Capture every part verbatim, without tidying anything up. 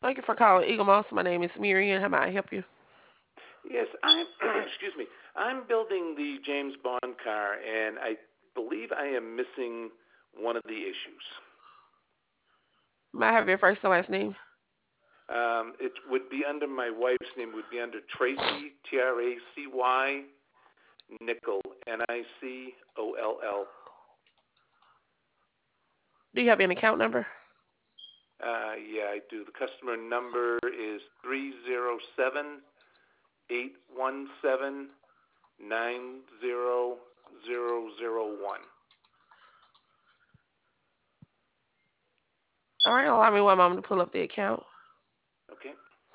Thank you for calling Eagle Moss. My name is Miriam. How may I help you? Yes, I'm. Excuse me. I'm building the James Bond car, and I believe I am missing one of the issues. May I have your first and last name? Um, it would be under my wife's name. Would be under Tracy T R A C Y Nickel N I C O L L. Do you have an account number? Uh, yeah, I do. The customer number is three zero seven eight one seven nine zero zero zero one. All right, allow me one moment to pull up the account. Okay.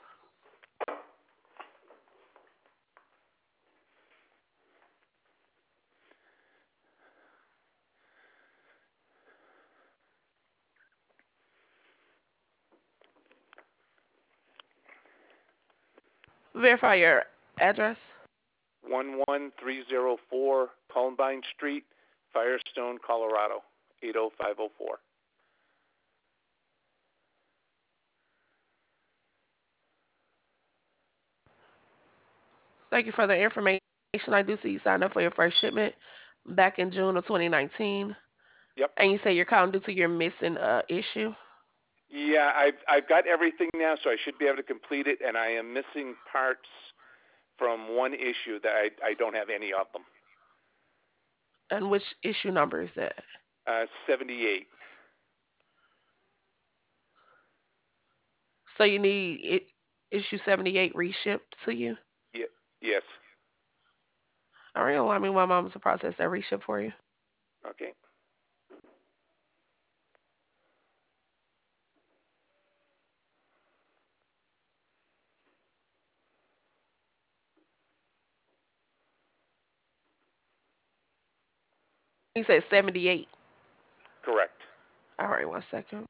Verify your address. one one three zero four Columbine Street, Firestone, Colorado, eight oh five oh four. Thank you for the information. I do see you signed up for your first shipment back in June of twenty nineteen. Yep. And you say you're calling due to your missing uh, issue. Yeah, I've I've got everything now, so I should be able to complete it. And I am missing parts from one issue that I I don't have any of them. And which issue number is that? Uh, seventy-eight. So you need it, issue seventy-eight reshipped to you? Yeah, yes. All right, allow me one moment to process that reship for you. Okay. You said seventy-eight. Correct. All right, one second.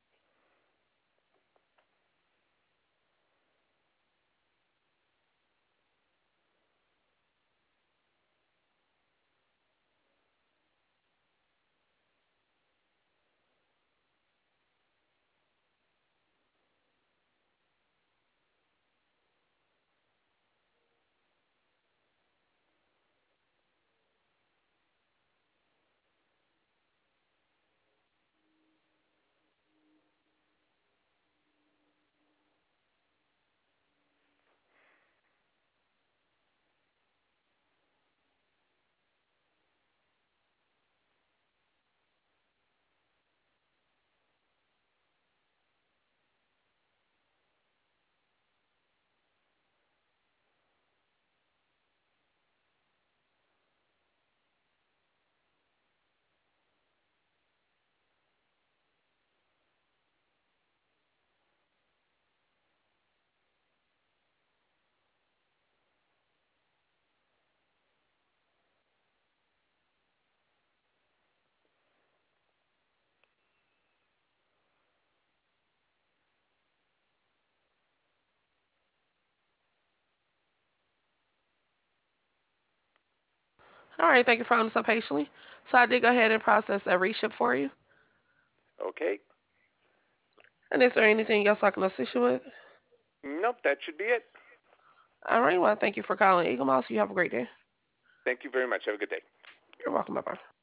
All right, thank you for holding so patiently. So I did go ahead and process that reship for you. Okay. And is there anything else I can assist you with? Nope, that should be it. All right, well, thank you for calling Eagle Mouse. You have a great day. Thank you very much. Have a good day. You're welcome. Bye bye.